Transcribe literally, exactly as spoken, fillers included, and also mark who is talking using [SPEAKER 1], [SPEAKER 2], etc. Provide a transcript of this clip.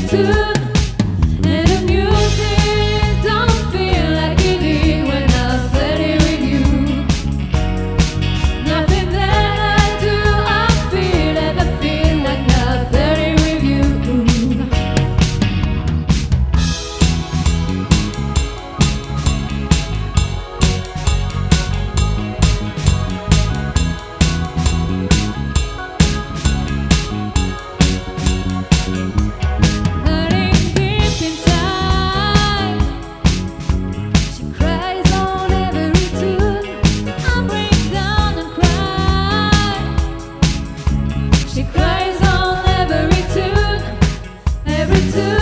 [SPEAKER 1] tune. And the music don't feel like it did when I played it with you. Nothing that I do, I feel ever feel like I played it with you. Hurting deep inside, she cries on every tune. I break down and cry. She cries on every tune, every tune.